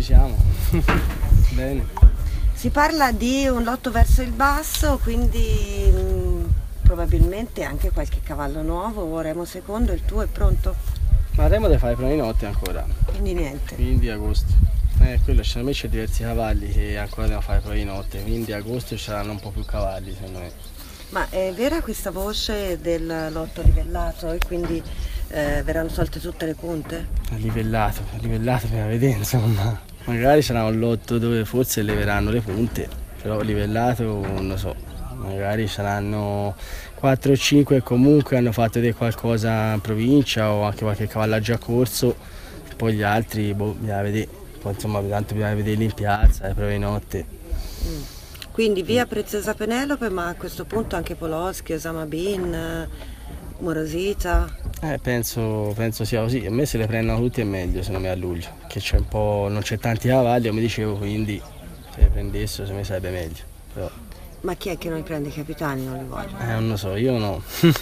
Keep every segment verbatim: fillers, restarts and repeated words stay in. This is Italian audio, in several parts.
siamo. Bene. Si parla di un lotto verso il basso, quindi mh, probabilmente anche qualche cavallo nuovo. Remo secondo, il tuo è pronto? Ma Remo deve fare prima di notte ancora. Quindi niente. Quindi agosto. Eh, quello secondo me c'è diversi cavalli che ancora devono fare prima di notte, quindi agosto ci saranno un po' più cavalli secondo me. Ma è vera questa voce del lotto livellato e quindi eh, verranno tolte tutte le punte? Livellato, livellato per vedere insomma. Magari sarà un lotto dove forse leveranno le punte, però livellato non lo so. Magari saranno quattro o cinque che comunque hanno fatto vedere qualcosa in provincia o anche qualche cavallo già corso, poi gli altri boh, bisogna vedere. Poi insomma tanto bisogna vederli in piazza, le prove di notte. Mm. Quindi via Preziosa Penelope, ma a questo punto anche Poloschi, Osama Bin, Morosita. Eh, penso, penso sia così, a me se le prendono tutti è meglio secondo me a luglio, che c'è un po', non c'è tanti cavalli, come dicevo, quindi se le prendessero secondo me sarebbe meglio. Però... Ma chi è che non li prende i capitani? Non li voglio. Eh, non lo so, io no.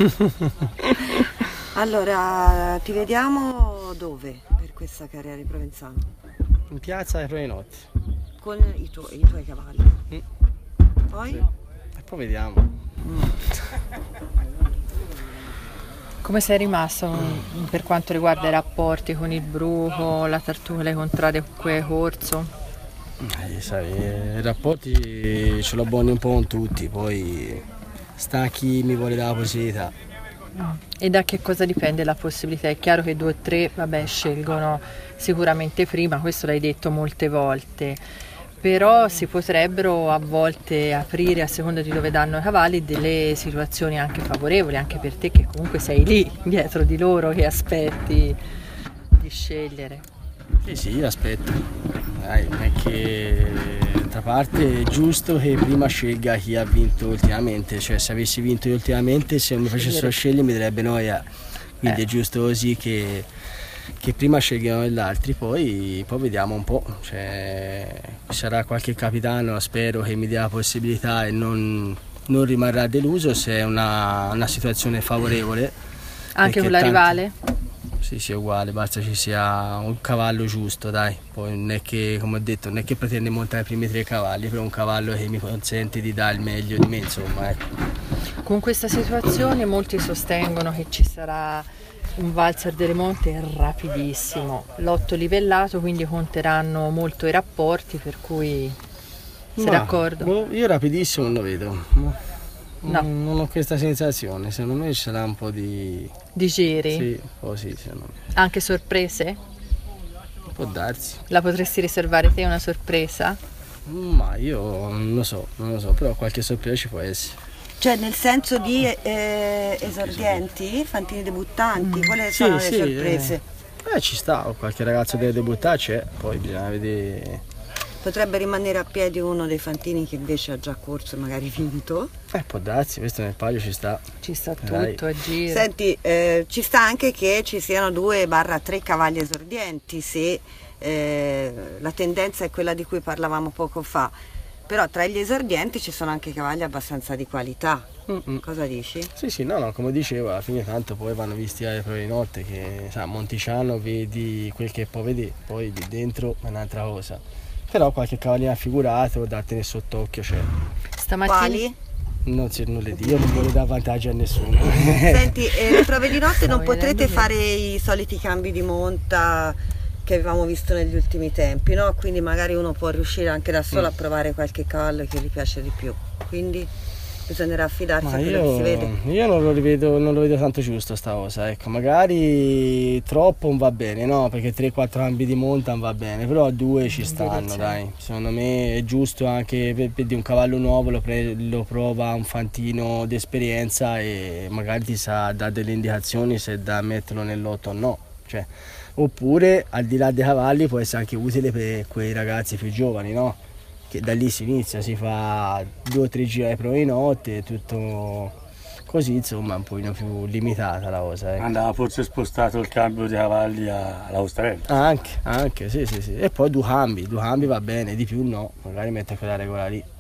Allora, ti vediamo dove per questa carriera di Provenzano? In piazza alle prove di notte. Con i, tu- i tuoi cavalli. Mm. Poi? Sì. E poi vediamo. Mm. Come sei rimasto per quanto riguarda i rapporti con il bruco, la tartuga, le contrade con cui hai corso? Eh, sai, i rapporti ce l'ho buoni un po' con tutti, poi sta chi mi vuole dare la possibilità. E da che cosa dipende la possibilità? È chiaro che due o tre, vabbè, scelgono sicuramente prima, questo l'hai detto molte volte, però si potrebbero a volte aprire, a seconda di dove danno i cavalli, delle situazioni anche favorevoli, anche per te che comunque sei lì, dietro di loro, che aspetti di scegliere. Sì, sì, io aspetto. Dai, non è che d'altra parte è giusto che prima scelga chi ha vinto ultimamente, cioè se avessi vinto io ultimamente, se non mi facessero scegliere mi darebbe noia, quindi eh. è giusto così che, che prima scelgano gli altri, poi, poi vediamo un po', cioè, sarà qualche capitano, spero che mi dia la possibilità e non, non rimarrà deluso se è una, una situazione favorevole. Anche con la tanti... rivale? Sì, sì, è uguale, basta ci sia un cavallo giusto, dai. Poi non è che, come ho detto, non è che pretende montare i primi tre cavalli, però un cavallo che mi consente di dare il meglio di me, insomma, ecco. Con questa situazione molti sostengono che ci sarà un valzer delle monte rapidissimo, lotto livellato, quindi conteranno molto i rapporti, per cui sei Ma, d'accordo? Io rapidissimo non lo vedo. No. Non ho questa sensazione, secondo me ci sarà un po' di... Di giri? Sì, un po' sì, secondo me. Anche sorprese? Può darsi. La potresti riservare te una sorpresa? Ma io non lo so, non lo so, però qualche sorpresa ci può essere. Cioè nel senso di eh, esordienti, fantini debuttanti, mm. quali sono sì, le sì, sorprese? Eh, eh, ci sta, qualche ragazzo deve debuttare c'è, poi bisogna vedere... Potrebbe rimanere a piedi uno dei fantini che invece ha già corso e magari vinto. Eh, può darsi, questo nel palio ci sta. Ci sta Dai. tutto a giro. Senti, eh, ci sta anche che ci siano due barra tre cavalli esordienti, se eh, la tendenza è quella di cui parlavamo poco fa. Però tra gli esordienti ci sono anche cavalli abbastanza di qualità. Mm-mm. Cosa dici? Sì, sì, no, no, come dicevo, alla fine tanto poi vanno visti alle prove di notte, che sa, Monticiano vedi quel che può vedere, poi di dentro è un'altra cosa. Però qualche cavallino affigurato da tenere sott'occhio c'è. Stamattina? Quali? Non si non le dico, non voglio dare vantaggio a nessuno. Senti, eh, le prove di notte non potrete fare i soliti cambi di monta che avevamo visto negli ultimi tempi, no? Quindi magari uno può riuscire anche da solo mm. a provare qualche cavallo che gli piace di più. Quindi bisognerà affidarsi Ma a quello io, che si vede. Io non lo rivedo, non lo vedo tanto giusto sta cosa, ecco, magari troppo non va bene, no? Perché tre quattro cambi di monta non va bene, però a due ci stanno, dai. Secondo me è giusto anche per, per di un cavallo nuovo lo, pre, lo prova un fantino d'esperienza e magari ti sa dare delle indicazioni se da metterlo nel lotto o no. Cioè, oppure al di là dei cavalli può essere anche utile per quei ragazzi più giovani, no? Che da lì si inizia, si fa due o tre giri alle prove di notte, tutto così, insomma, un pochino più limitata la cosa. Ecco. Andava forse spostato il cambio di cavalli all'Austrello. Anche, anche, sì, sì, sì. E poi due cambi, due cambi va bene, di più no, magari mette quella regola lì.